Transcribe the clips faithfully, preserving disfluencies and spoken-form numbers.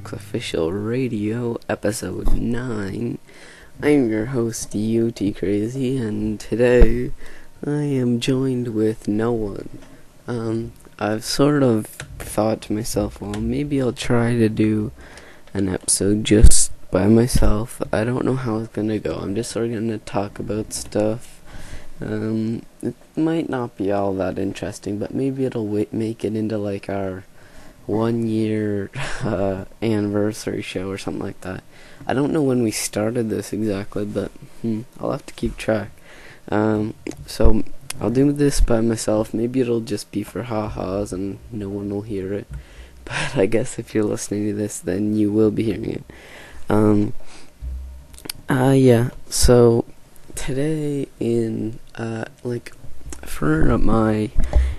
Xbox Official Radio, episode nine. I'm your host, U T Crazy, and today I am joined with no one. Um, I've sort of thought to myself, well, maybe I'll try to do an episode just by myself. I don't know how it's gonna go. I'm just sort of gonna talk about stuff. Um, it might not be all that interesting, but maybe it'll w- make it into like our one year uh, anniversary show or something like that. I don't know when we started this exactly, but hmm, I'll have to keep track. Um, so I'll do this by myself. Maybe it'll just be for ha-has and no one will hear it. But I guess if you're listening to this, then you will be hearing it. Um, uh, yeah, so today in, uh, like, for my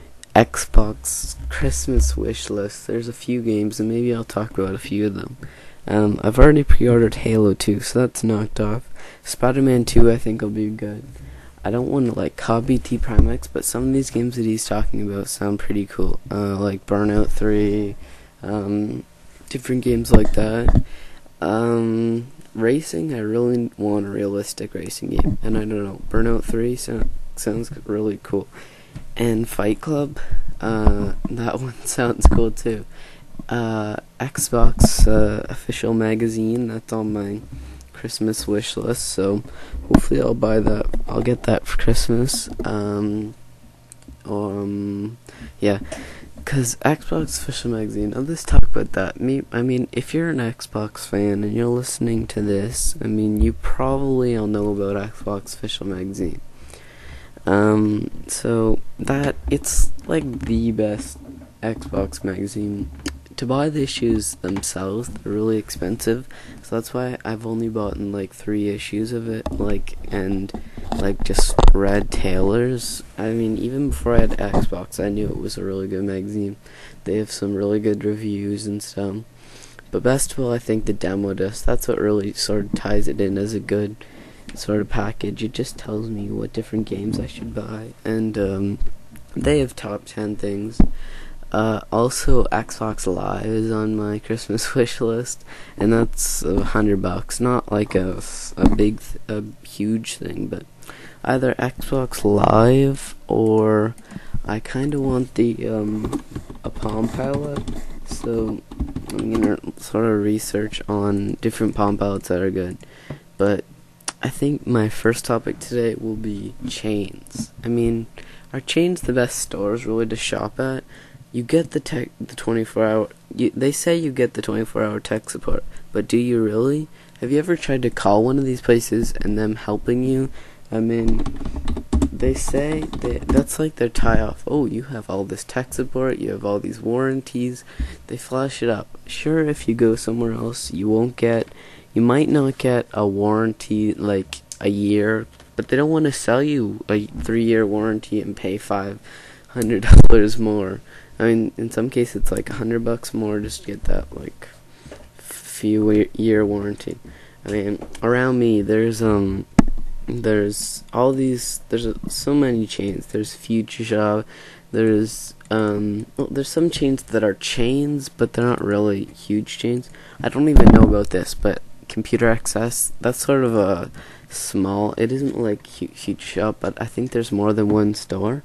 Xbox Christmas wish list, there's a few games, and maybe I'll talk about a few of them. Um, I've already pre-ordered Halo two, so that's knocked off. Spider-Man two I think will be good. I don't want to like copy T Prime X, but some of these games that he's talking about sound pretty cool. Uh, like Burnout three, um, different games like that. Um, racing, I really want a realistic racing game, and I don't know, Burnout three sound, sounds really cool. And Fight Club, uh, that one sounds cool too. Uh, Xbox uh, Official Magazine, that's on my Christmas wish list, so hopefully I'll buy that. I'll get that for Christmas. Um, um, yeah, because Xbox Official Magazine, I'll just talk about that. Me, I mean, if you're an Xbox fan and you're listening to this, I mean, you probably all know about Xbox Official Magazine. Um, so that, it's like the best Xbox magazine. To buy the issues themselves, they're really expensive, so that's why I've only bought in like three issues of it, like, and like just read Taylor's. I mean, even before I had Xbox, I knew it was a really good magazine. They have some really good reviews and stuff. But best of all, I think the demo disc, that's what really sort of ties it in as a good sort of package. It just tells me what different games I should buy, and um, they have top ten things. Uh, also, Xbox Live is on my Christmas wish list, and that's a hundred bucks. Not like a, a big, th- a huge thing, but either Xbox Live or I kind of want the um, a Palm Pilot. So I'm gonna sort of research on different Palm Pilots that are good. But I think my first topic today will be chains. I mean, are chains the best stores really to shop at? You get the tech, the twenty-four hour. You, they say you get the twenty-four hour tech support, but do you really? Have you ever tried to call one of these places and them helping you? I mean, they say they, that's like their tie-off. Oh, you have all this tech support, you have all these warranties. They flash it up. Sure, if you go somewhere else, you won't get. You might not get a warranty like a year, but they don't want to sell you a three-year warranty and pay five hundred dollars more. I mean, in some cases, it's like a hundred bucks more just to get that like few year warranty. I mean, around me, there's um, there's all these, there's uh, so many chains. There's Future Shop. There's um, well, there's some chains that are chains, but they're not really huge chains. I don't even know about this, but Computer Access, that's sort of a small. It isn't like huge, huge shop, but I think there's more than one store.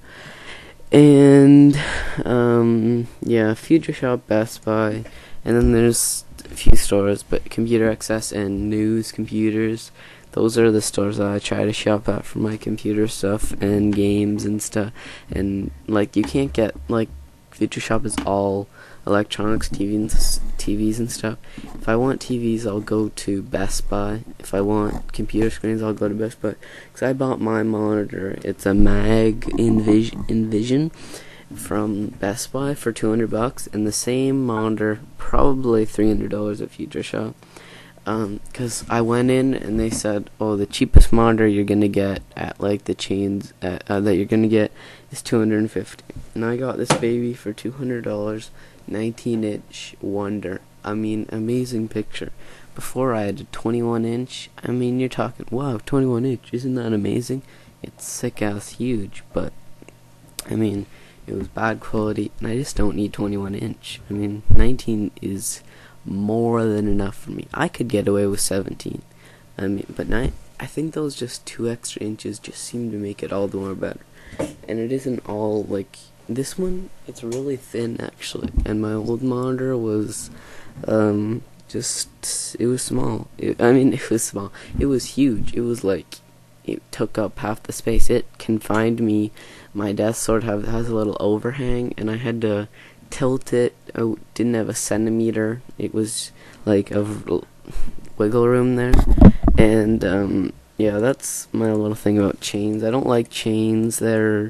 And, um, yeah, Future Shop, Best Buy, and then there's a few stores, but Computer Access and News Computers, those are the stores that I try to shop at for my computer stuff and games and stuff. And, like, you can't get, like, Future Shop is all electronics, T Vs, T Vs and stuff. If I want T Vs, I'll go to Best Buy. If I want computer screens, I'll go to Best Buy. Because I bought my monitor. It's a Mag Envision, Envision from Best Buy for two hundred bucks, and the same monitor, probably three hundred dollars at Future Shop. Um, cause I went in and they said, oh, the cheapest monitor you're gonna get at like the chains at, uh, that you're gonna get is two hundred fifty dollars. And I got this baby for two hundred dollars, nineteen inch Wonder. I mean, amazing picture. Before I had a twenty-one inch. I mean, you're talking, wow, twenty-one inch, isn't that amazing? It's sick ass huge, but I mean, it was bad quality, and I just don't need twenty-one inch. I mean, nineteen is more than enough for me. I could get away with seventeen. I mean, but not, I think those just two extra inches just seem to make it all the more better. And it isn't all like this one. It's really thin actually. And my old monitor was, um, just it was small. It, I mean, it was small. It was huge. It was like it took up half the space. It confined me. My desk sort of has a little overhang, and I had to tilt it. I didn't have a centimeter. It was like a wiggle room there. And um yeah, that's my little thing about chains. I don't like chains. They're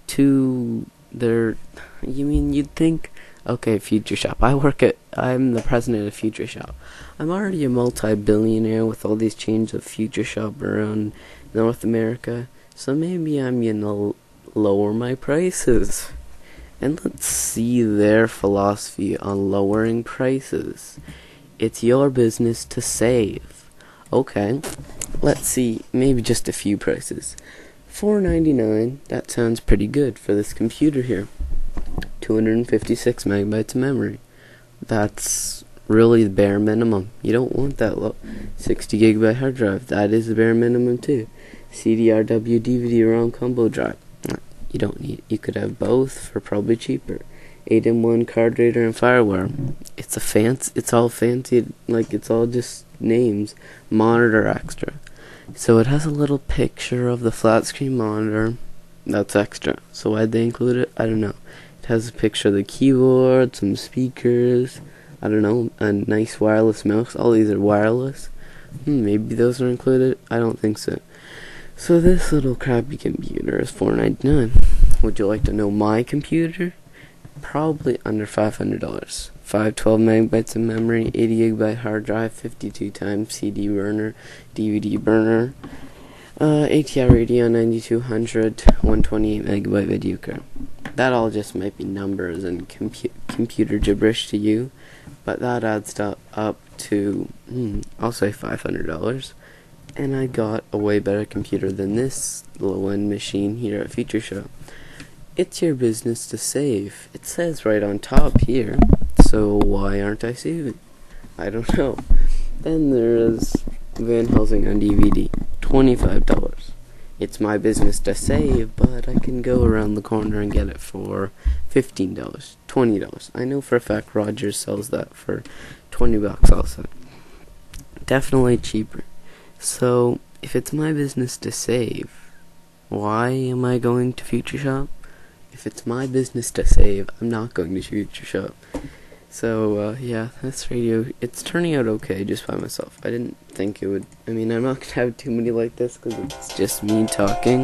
too they're you mean you'd think, okay, Future Shop. I work at I'm the president of Future Shop. I'm already a multi-billionaire with all these chains of Future Shop around North America. So maybe I'm gonna lower my prices. And let's see their philosophy on lowering prices. It's your business to save. Okay, let's see, maybe just a few prices. four ninety-nine, that sounds pretty good for this computer here. two hundred fifty-six megabytes of memory. That's really the bare minimum. You don't want that low. sixty gigabyte hard drive, that is the bare minimum too. C D R W D V D ROM combo drive. You don't need, you could have both for probably cheaper. eight in one card reader and firewire. It's a fancy, it's all fancy, like it's all just names. Monitor extra. So it has a little picture of the flat screen monitor. That's extra. So why'd they include it? I don't know. It has a picture of the keyboard, some speakers, I don't know, a nice wireless mouse. All these are wireless. Hmm, maybe those are included. I don't think so. So this little crappy computer is four ninety-nine. Would you like to know my computer? Probably under five hundred dollars. five twelve megabytes of memory, eighty gigabyte hard drive, fifty-two times C D burner, D V D burner, uh, A T I Radeon ninety-two hundred, one twenty-eight megabyte video card. That all just might be numbers and compu computer gibberish to you, but that adds up, up to, hmm, I'll say five hundred dollars. And I got a way better computer than this low-end machine here at Future Shop. It's your business to save. It says right on top here. So why aren't I saving? I don't know. Then there's Van Helsing on D V D. twenty-five dollars. It's my business to save, but I can go around the corner and get it for fifteen dollars. twenty dollars. I know for a fact Rogers sells that for twenty bucks also. Definitely cheaper. So, if it's my business to save, why am I going to Future Shop? If it's my business to save, I'm not going to Future Shop. So, uh, yeah, this radio, it's turning out okay just by myself. I didn't think it would, I mean, I'm not going to have too many like this because it's just me talking,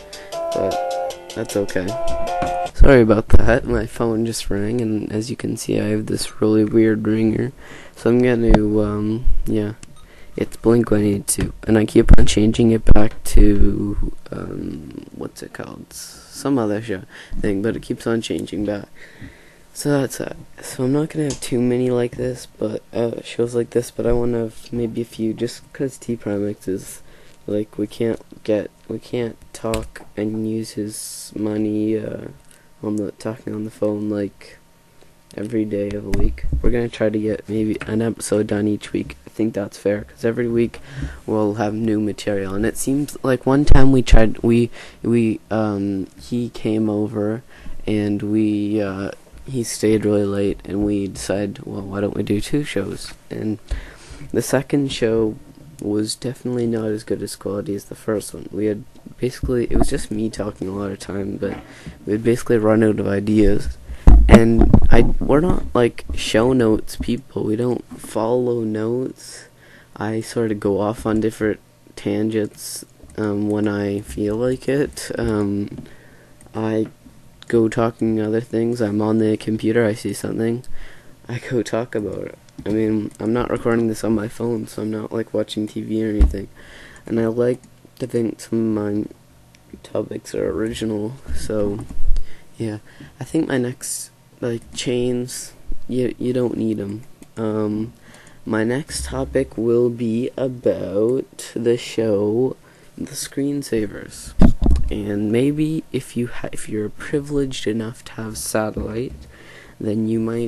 but that's okay. Sorry about that, my phone just rang, and as you can see, I have this really weird ringer, so I'm going to, um, yeah. It's Blink one eighty-two, and I keep on changing it back to, um, what's it called? Some other show thing, but it keeps on changing back. So that's that. So I'm not gonna have too many like this, but uh, shows like this, but I want to have maybe a few, just because T Primex is, like, we can't get, we can't talk and use his money, uh, on the, talking on the phone, like, every day of the week. We're gonna try to get maybe an episode done each week. I think that's fair, because every week we'll have new material, and it seems like one time we tried, we, we, um, he came over, and we, uh, he stayed really late, and we decided, well, why don't we do two shows? And the second show was definitely not as good as quality as the first one. We had basically, it was just me talking a lot of time, but we had basically run out of ideas. And I, we're not like show notes people. We don't follow notes. I sort of go off on different tangents um, when I feel like it. Um, I go talking other things. I'm on the computer. I see something. I go talk about it. I mean, I'm not recording this on my phone, so I'm not like watching T V or anything. And I like to think some of my topics are original. So yeah, I think my next, like, chains, you you don't need them. Um, my next topic will be about the show, The Screensavers, and maybe if you ha if you're privileged enough to have satellite, then you might have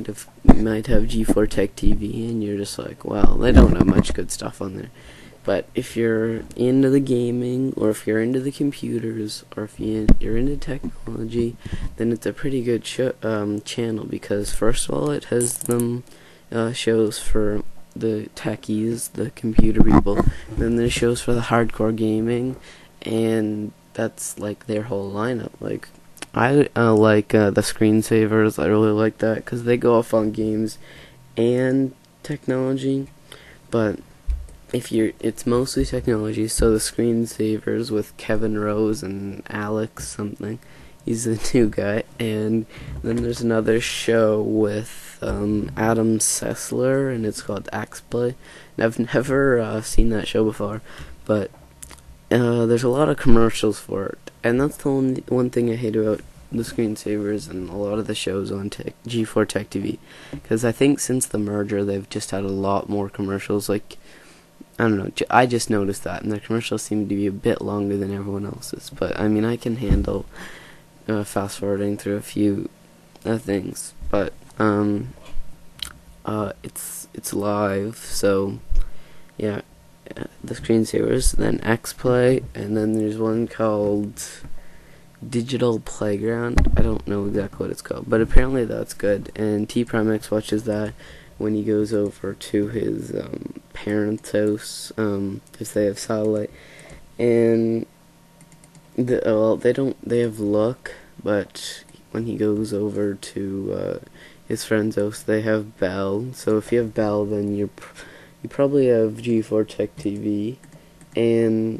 you might have G four Tech T V, and you're just like, well, they don't have much good stuff on there. But if you're into the gaming, or if you're into the computers, or if you, you're into technology, then it's a pretty good show, um, channel, because first of all, it has them uh, shows for the techies, the computer people, then there's shows for the hardcore gaming, and that's like their whole lineup. Like, I uh, like uh, the screensavers. I really like that, because they go off on games and technology, but if you're, it's mostly technology. So the screensavers with Kevin Rose and Alex something, he's the new guy, and then there's another show with um, Adam Sessler, and it's called Axeplay. And I've never uh, seen that show before, but uh, there's a lot of commercials for it, and that's the only one thing I hate about the screensavers and a lot of the shows on tech, G four Tech T V, because I think since the merger they've just had a lot more commercials. Like, I don't know, j- I just noticed that, and their commercials seem to be a bit longer than everyone else's. But I mean, I can handle uh, fast forwarding through a few uh, things, but um, uh, it's it's live, so yeah. Uh, the screensavers, then X-Play, and then there's one called Digital Playground. I don't know exactly what it's called, but apparently that's good. And T Prime X watches that when he goes over to his um, parents' house, um, because they have satellite. And the, well, they don't. They have Look, but when he goes over to uh, his friend's house, they have Bell. So if you have Bell, then you're pr- you probably have G four Tech T V, and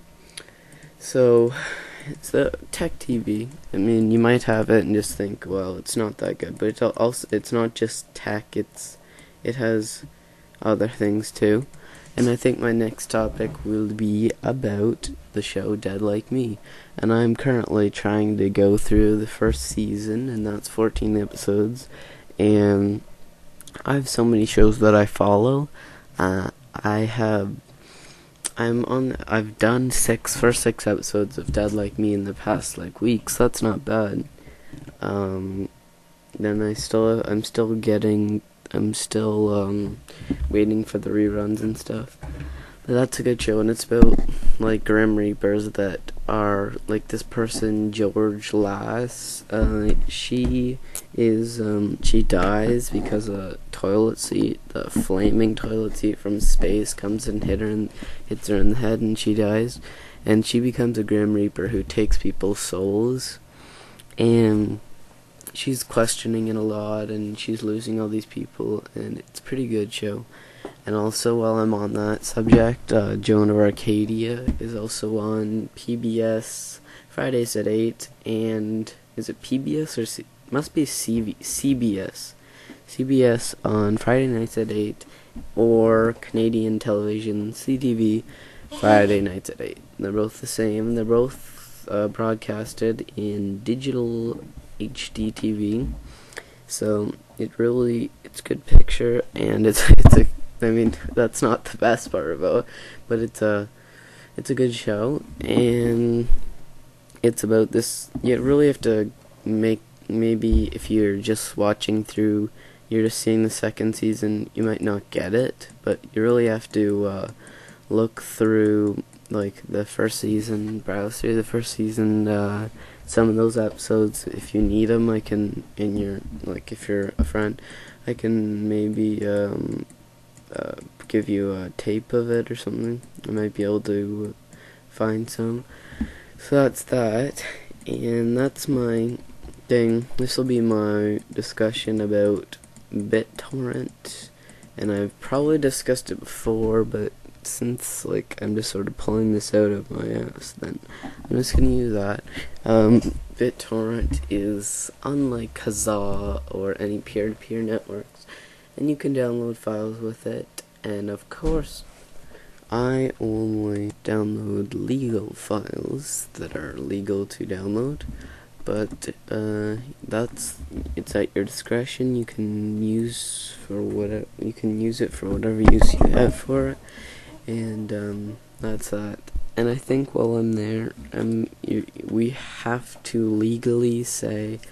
so it's the Tech T V. I mean, you might have it and just think, well, it's not that good, but it's also, it's not just tech. It's it has other things too. And I think my next topic will be about the show Dead Like Me. And I'm currently trying to go through the first season, and that's fourteen episodes. And I have so many shows that I follow. Uh, I have, I'm on, I've done six, first six episodes of Dead Like Me in the past, like, weeks. That's not bad. Um, then I still, I'm still getting, I'm still, um, waiting for the reruns and stuff. But that's a good show, and it's about, like, Grim Reapers that are, like, this person, George Lass, uh, she is, um, she dies because a toilet seat, the flaming toilet seat from space comes and hit her and hits her in the head, and she dies, and she becomes a Grim Reaper who takes people's souls, and she's questioning it a lot, and she's losing all these people, and it's a pretty good show. And also, while I'm on that subject, uh, Joan of Arcadia is also on P B S Fridays at eight, and is it P B S or C- must be C V- C B S? C B S on Friday nights at eight, or Canadian television C T V Friday nights at eight. They're both the same. They're both uh, broadcasted in digital H D T V, so it really, it's good picture, and it's it's a, I mean, that's not the best part about it, but it's a, it's a good show, and it's about this, you really have to make, maybe if you're just watching through, you're just seeing the second season, you might not get it, but you really have to uh, look through, like, the first season, browse through the first season, uh, some of those episodes. If you need them, I can, in your, like, if you're a friend, I can maybe, um, uh, give you a tape of it or something. I might be able to find some. So that's that, and that's my thing. This will be my discussion about BitTorrent, and I've probably discussed it before, but since, like, I'm just sort of pulling this out of my ass, then I'm just gonna use that. Um, BitTorrent is unlike Kazaa or any peer-to-peer networks, and you can download files with it, and of course, I only download legal files that are legal to download, but uh, that's, it's at your discretion. You can use for whatever, you can use it for whatever use you have for it, and um, that's that. And I think while I'm there, um, you, we have to legally say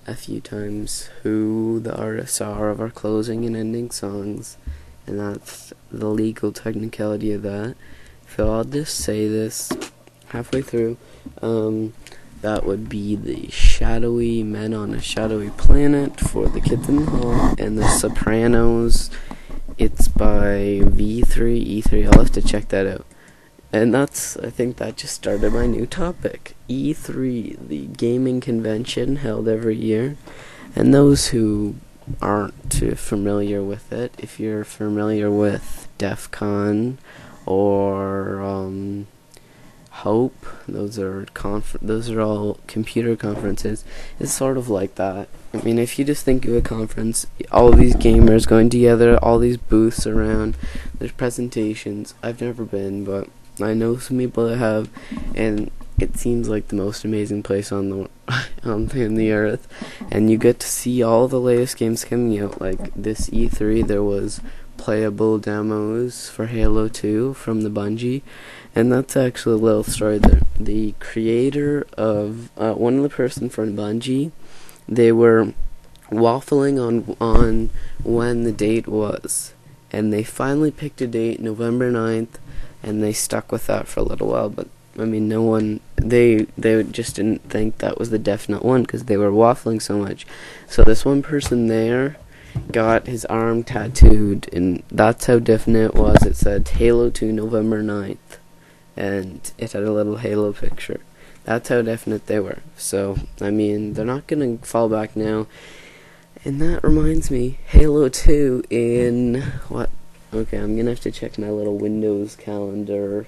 a few times who the artists are of our closing and ending songs, and that's the legal technicality of that. So I'll just say this halfway through. Um, that would be the Shadowy Men on a Shadowy Planet for the Kids in the Hall, and the Sopranos. It's by V three E three. I'll have to check that out. And that's, I think that just started my new topic. E three, the gaming convention held every year. And those who aren't too familiar with it, if you're familiar with DEF CON or um, Hope, those are conf- those are all computer conferences. It's sort of like that. I mean, if you just think of a conference, all these gamers going together, all these booths around, there's presentations. I've never been, but I know some people that have, and it seems like the most amazing place on the on the, the earth. And you get to see all the latest games coming out. Like this E three, there was playable demos for Halo two from the Bungie, and that's actually a little story there. The creator of uh, one of the person from Bungie, they were waffling on on when the date was, and they finally picked a date, November ninth. And they stuck with that for a little while, but I mean, no one, they they just didn't think that was the definite one because they were waffling so much. So this one person there got his arm tattooed, and that's how definite it was. It said Halo two November ninth, and it had a little Halo picture. That's how definite they were. So, I mean, they're not going to fall back now. And that reminds me, Halo two in, what? Okay, I'm gonna have to check my little Windows calendar.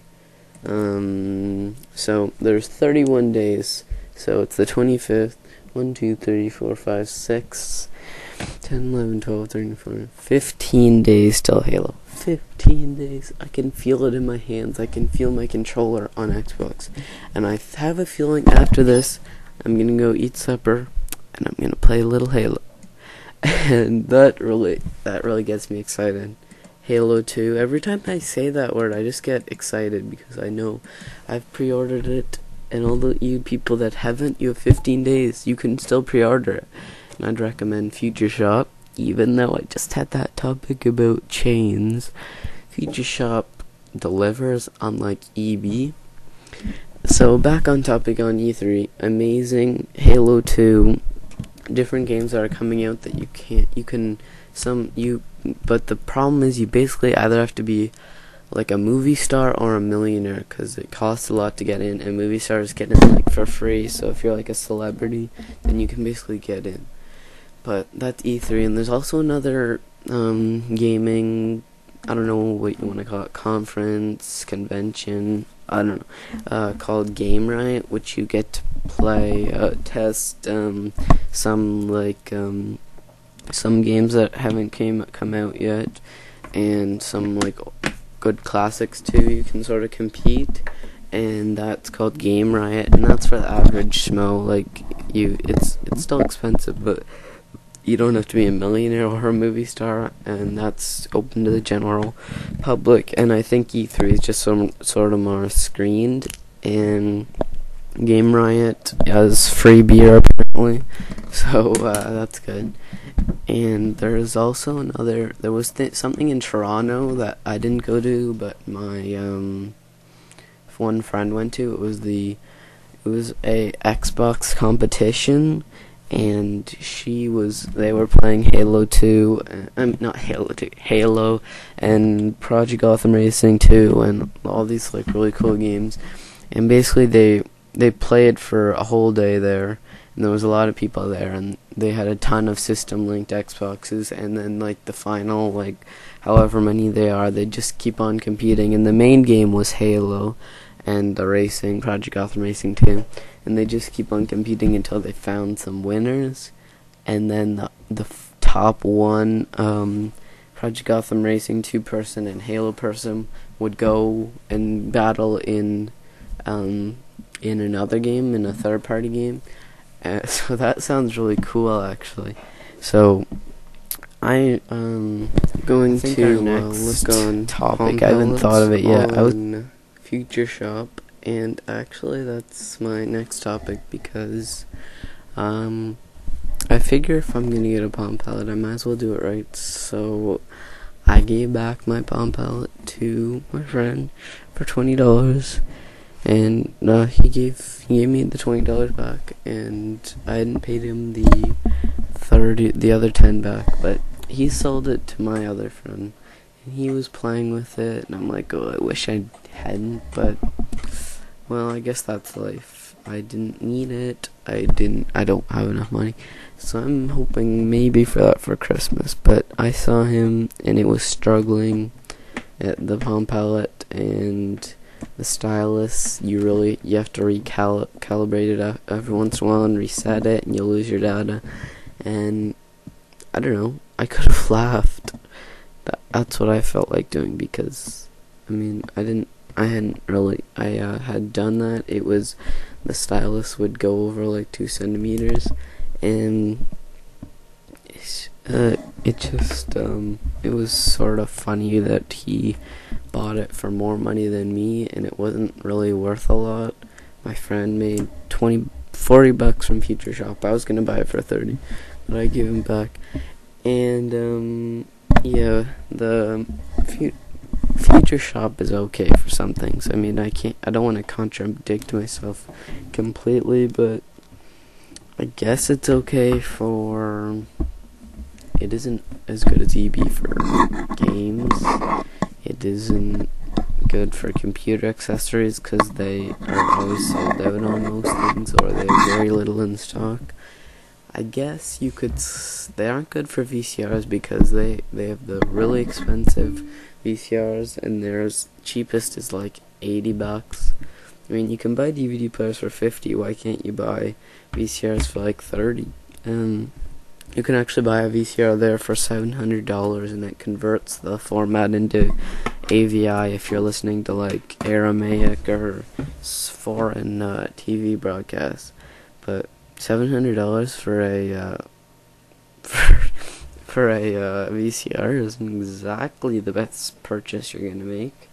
Um, so there's thirty-one days. So it's the twenty-fifth. one, two, three, four, five, six, ten, eleven, twelve, thirteen, fourteen, fifteen days till Halo. fifteen days. I can feel it in my hands. I can feel my controller on Xbox. And I have a feeling after this, I'm gonna go eat supper, and I'm gonna play a little Halo. And that really, that really gets me excited. Halo two. Every time I say that word, I just get excited because I know I've pre-ordered it, and all the you people that haven't, you have fifteen days. You can still pre-order it. And I'd recommend Future Shop, even though I just had that topic about chains. Future Shop delivers, unlike E B. So back on topic on E three. Amazing Halo two. Different games that are coming out that you can't, you can, some, you, but the problem is you basically either have to be like a movie star or a millionaire, because it costs a lot to get in, and movie stars get in like for free, so if you're like a celebrity, then you can basically get in. But that's E three, and there's also another, um, gaming, I don't know what you want to call it, conference, convention, I don't know, uh, called Game Riot, which you get to play, uh, test, um, some, like, um, some games that haven't came come out yet, and some, like, good classics, too. You can sort of compete, and that's called Game Riot, and that's for the average schmo. Like, you, it's, it's still expensive, but you don't have to be a millionaire or a movie star, and that's open to the general public. And I think E three is just some sort of more screened, and Game Riot has free beer apparently, so uh, that's good. And there's also another, there was th- something in Toronto that I didn't go to, but my um, one friend went to. It was the, it was a Xbox competition, and she was, they were playing Halo two, uh, um, not Halo two, Halo, and Project Gotham Racing two, and all these like really cool games, and basically they, they played for a whole day there, and there was a lot of people there, and they had a ton of system-linked Xboxes, and then like the final, like, however many they are, they just keep on competing, and the main game was Halo, and the racing, Project Gotham Racing two, and they just keep on competing until they found some winners, and then the, the f- top one, um, Project Gotham Racing two person and Halo person would go and battle in, um, in another game, in a third-party game, uh, so that sounds really cool, actually. So, I, um, going I to uh, look on topic, I haven't thought of it yet. I was Future Shop, and actually that's my next topic, because um I figure if I'm gonna get a Palm Pilot, I might as well do it right. So I gave back my Palm Pilot to my friend for twenty dollars, and uh, he gave he gave me the twenty dollars back, and I hadn't paid him the thirty, the other ten back, but he sold it to my other friend, and he was playing with it, and I'm like, oh, I wish I hadn't, but well, I guess that's life. I didn't need it. I didn't. I don't have enough money, so I'm hoping maybe for that for Christmas. But I saw him, and it was struggling at the Palm Pilot, and the stylus. You really you have to recalibrate it every once in a while and reset it, and you'll lose your data. And I don't know. I could have laughed. That, that's what I felt like doing, because I mean I didn't. I hadn't really, I uh, had done that. It was, the stylus would go over like two centimeters, and it's, uh, it just, um, it was sort of funny that he bought it for more money than me, and it wasn't really worth a lot. My friend made twenty, forty bucks from Future Shop. I was gonna buy it for thirty, but I gave him back. And, um, yeah, the Future Future Shop is okay for some things. I mean, I can't, I don't want to contradict myself completely, but I guess it's okay for, it isn't as good as E B for games. It isn't good for computer accessories, because they are always sold out on most things, or they have very little in stock. I guess you could, s- they aren't good for V C Rs, because they, they have the really expensive V C Rs, and theirs cheapest is like eighty bucks. I mean, you can buy D V D players for fifty. Why can't you buy V C Rs for like thirty? And you can actually buy a V C R there for seven hundred dollars, and it converts the format into A V I if you're listening to like Aramaic or foreign uh, T V broadcasts. But seven hundred dollars for a uh, for for a uh, V C R isn't exactly the best purchase you're gonna make.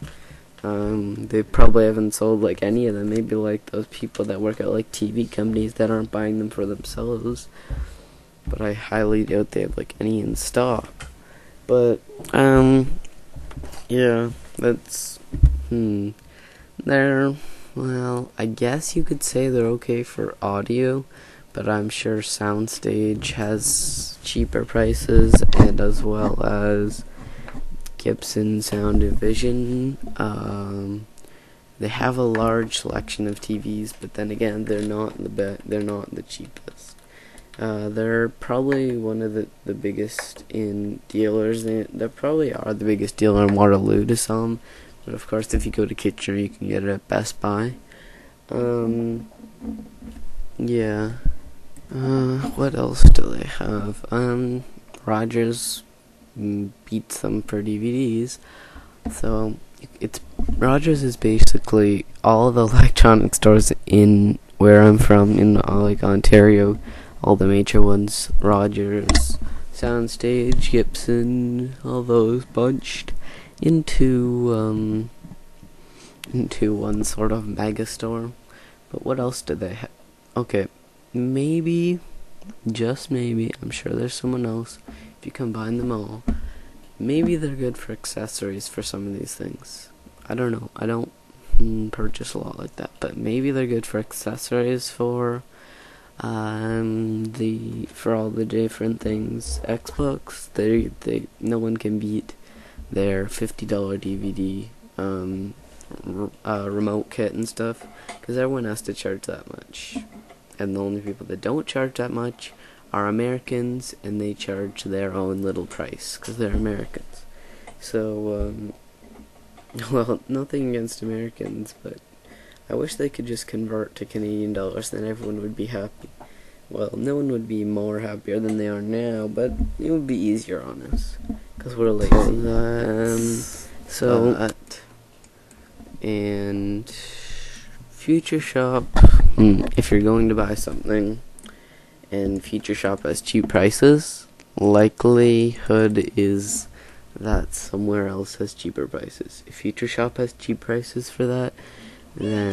Um, they probably haven't sold like any of them. Maybe like those people that work at like T V companies that aren't buying them for themselves. But I highly doubt they have like any in stock. But um, yeah, that's hmm. They're, well, I guess you could say they're okay for audio, but I'm sure Soundstage has cheaper prices, and as well as Gibson Sound Division. Um, they have a large selection of T Vs, but then again, they're not the be- they're not the cheapest. Uh, they're probably one of the, the biggest in dealers. They, they probably are the biggest dealer in Waterloo to sell them. But of course, if you go to Kitchener, you can get it at Best Buy. Um, yeah. Uh, what else do they have? Um, Rogers beats them for D V Ds. So, it's Rogers is basically all the electronic stores in where I'm from, in uh, like Ontario. All the major ones, Rogers, Soundstage, Gibson, all those bunched into um into one sort of mega store. But what else do they have? Okay, maybe, just maybe, I'm sure there's someone else, if you combine them all, maybe they're good for accessories for some of these things. I don't know, I don't mm, purchase a lot like that, but maybe they're good for accessories for um the for all the different things. Xbox, they they no one can beat their fifty dollar D V D um r- uh, remote kit and stuff, because everyone has to charge that much, and the only people that don't charge that much are Americans, and they charge their own little price because they're Americans. So um well, nothing against Americans, but I wish they could just convert to Canadian dollars, then everyone would be happy. Well, no one would be more happier than they are now, but it would be easier on us, because we're lazy. Um, so, that, and Future Shop, hmm, if you're going to buy something, and Future Shop has cheap prices, likelihood is that somewhere else has cheaper prices. If Future Shop has cheap prices for that, then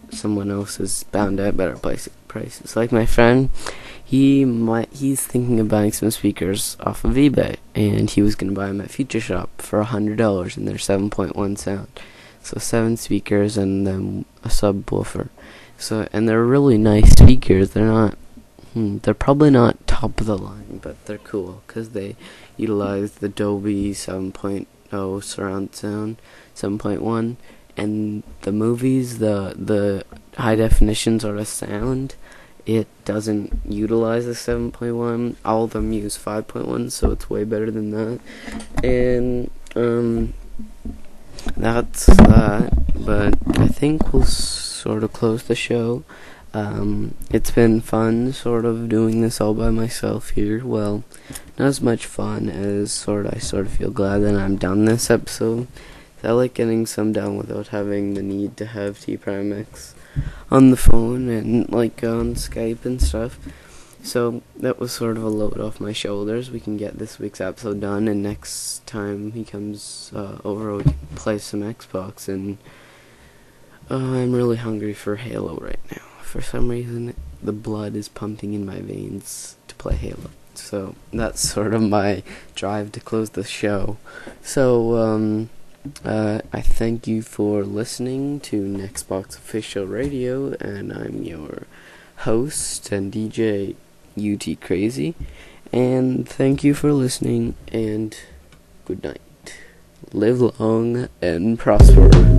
someone else is bound to have better price- prices. Like my friend, he might he's thinking of buying some speakers off of eBay, and he was gonna buy them at Future Shop for a hundred dollars, and they're seven point one sound, so seven speakers and then a subwoofer. So and they're really nice speakers. They're not, hmm, they're probably not top of the line, but they're cool because they utilize the Dolby seven point oh surround sound, seven point one, and the movies, the the high definition sort of sound, it doesn't utilize the seven point one. All of them use five point one, so it's way better than that. And um, that's that. But I think we'll sort of close the show. Um, it's been fun sort of doing this all by myself here. Well, not as much fun as sort of I sort of feel glad that I'm done this episode. I like getting some done without having the need to have T Prime X on the phone and like on Skype and stuff. So that was sort of a load off my shoulders. We can get this week's episode done, and next time he comes uh, over, we can play some Xbox. And uh, I'm really hungry for Halo right now. For some reason, the blood is pumping in my veins to play Halo. So that's sort of my drive to close the show. So um, uh, I thank you for listening to Nextbox Official Radio, and I'm your host and D J U T Crazy. And thank you for listening, and good night. Live long and prosper.